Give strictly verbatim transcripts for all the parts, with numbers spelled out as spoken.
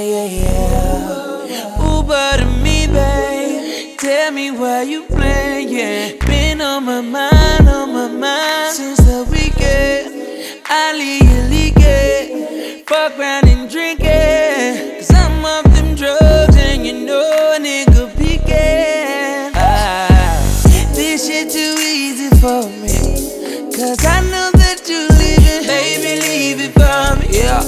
yeah, yeah. Uber to me, babe. Tell me why you playing, yeah. Been on my mind, on my mind since the weekend. I leave you leaking. Fuck around and drink it. Cause I'm off them drugs and you know a nigga peeking. Ah, this shit too easy for me. Cause I know that you leaving. Baby, leave it for me, yeah.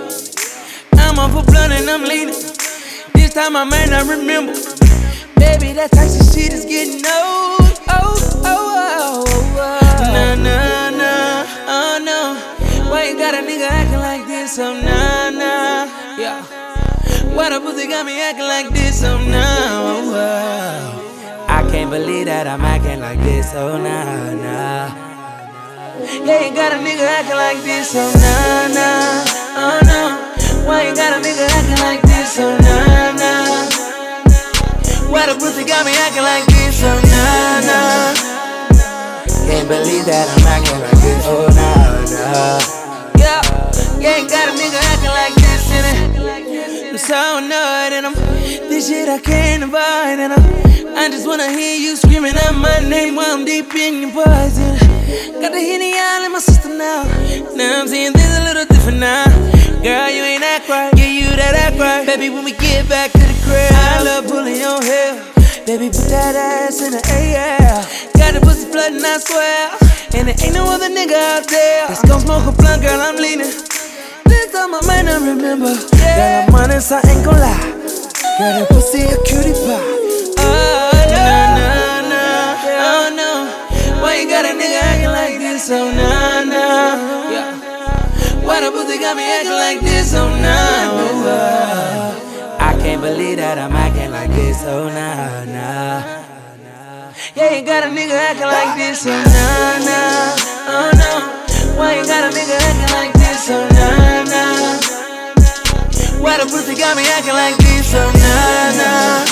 I'm off a blunt and I'm leaning. This time I may not remember. Baby, that type of shit is getting old. Oh, oh, oh, oh, oh. Nah, nah, nah, oh no. Why you got a nigga acting like this? Oh, nah, nah, yeah. Why the pussy got me acting like this? Oh, nah, oh, oh. I can't believe that I'm acting like this. Oh, nah, nah. Yeah, you got a nigga acting like this. Oh, nah, nah, oh, no. Why you got a nigga acting like this? Oh, nah, nah. Why the pussy got me acting like this? Oh, nah, nah. Can't believe that I'm acting like this. Oh, nah, nah. Yeah, yeah, ain't got a nigga acting like this in it. I'm so annoyed and I'm this shit I can't avoid. And I'm, I just wanna hear you screaming out my name while I'm deep in your poison. Got the Henny all in my system now. Now I'm seeing things a little different now. Girl, you ain't act right, yeah, you that act right. Baby, when we get back to the crib, I love pulling your hair. Baby, put that ass in the air. Got the pussy flooding, I swear. And there ain't no other nigga out there. Let's go smoke a blunt, girl, I'm leaning. This time I might not remember. Yeah. Girl, I'm honest, I ain't gon' lie. Girl, that pussy a cutie pie. Oh, nah, nah, nah, oh no. Why you got a nigga acting like this? Oh, nah, nah, yeah. Why the pussy got me acting like this? Oh, nah, oh, uh. I can't believe that I'm acting like this. Oh, nah, nah. Yeah, you got a nigga acting like this. Oh, nah, nah, oh, no. Why you got a nigga acting like this? Oh, nah, nah. Why the pussy got me acting like this? Oh, nah,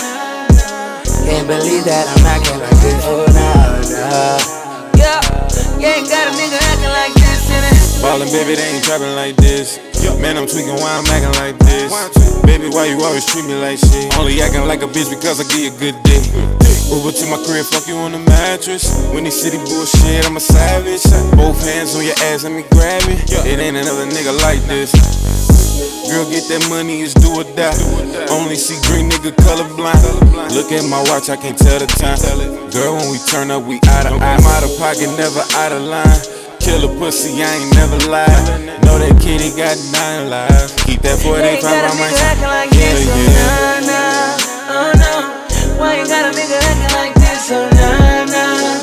nah. Can't believe that I'm acting like this. Oh, nah, nah. Yeah, yeah, ain't got a nigga acting like this in it. Ballin', baby, they ain't trappin' like this. Man, I'm tweaking why I'm acting like this. Baby, why you always treat me like shit? Only acting like a bitch because I give you a good dick. Uber to my crib, fuck you on the mattress. When these city bullshit, I'm a savage. Both hands on your ass, let me grab it. It ain't another nigga like this. Girl, get that money, it's do or die. Only see green nigga colorblind. Look at my watch, I can't tell the time. Girl, when we turn up, we out of eye. I'm out of pocket, never out of line. Kill a pussy, I ain't never lied. Know that kitty got nine lives. Keep that forty-five on my side. Yeah, yeah. Nah, nah, oh no. Why you got a nigga acting like this? Oh, nah, nah.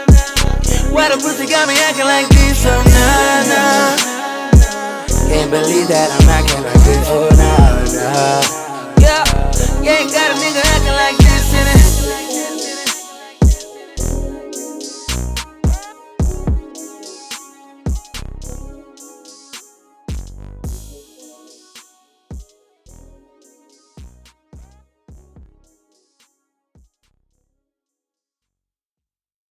Why the pussy got me acting like this? Oh, nah, nah. Can't believe that I'm acting like this. Oh, nah, nah.